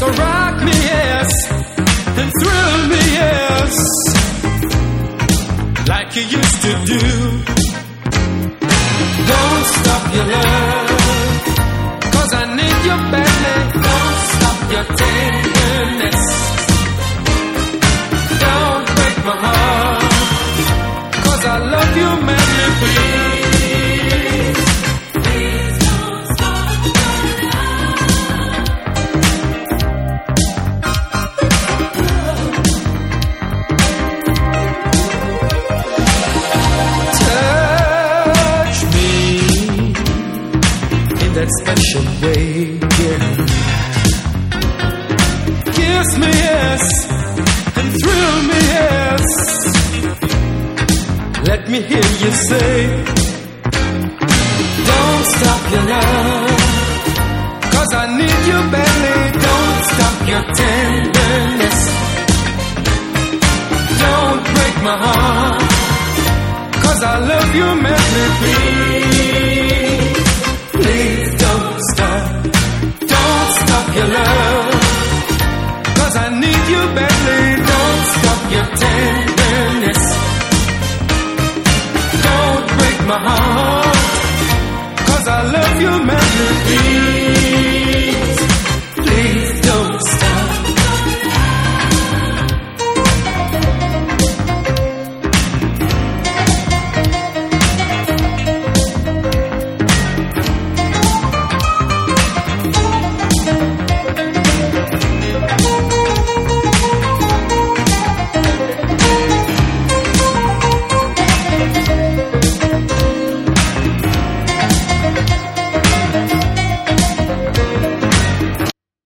rock me, yes, and thrill me, yes, like you used to do. Don't stop your love, 'cause I need you badly. Don't stop your tenderness. Don't break my heart, 'cause I love you madly, please. Please don't stop your love. Touch me in that special way, yeah. Kiss me, yes, and thrill me, yes. Let me hear you say, don't stop your love, 'cause I need you badly. Don't stop your